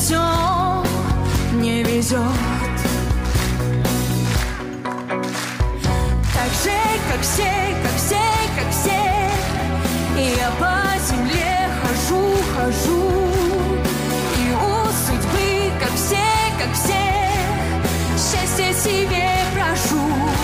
все не везет. Так же, как все, как все, как все, и я по земле хожу, хожу, и у судьбы, как все, счастье себе прошу.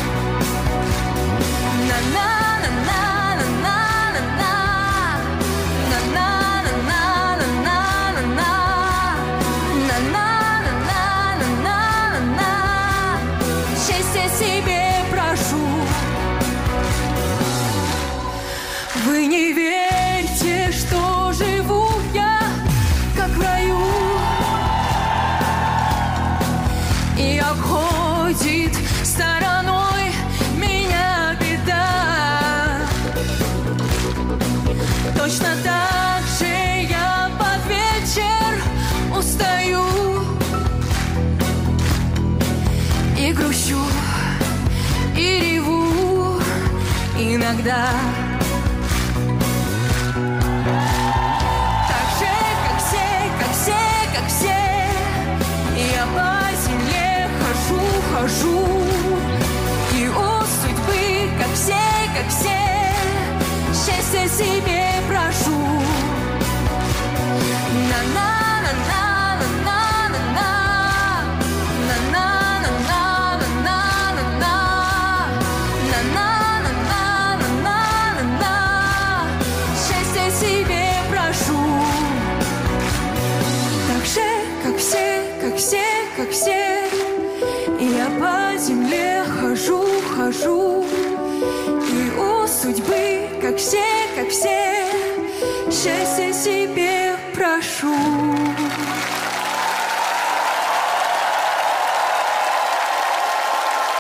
Счастье себе прошу. Вы не верьте, что живу я, как в раю, и обходит стороной меня беда. Точно так же я под вечер устаю и грущу, и реву иногда. Так же, как все, как все, как все, я по земле хожу, хожу, и у судьбы, как все, счастье себе прошу. Счастье себе прошу. Так же, как все, как все, как все, я по земле хожу, хожу, и у судьбы, как все, счастье себе прошу.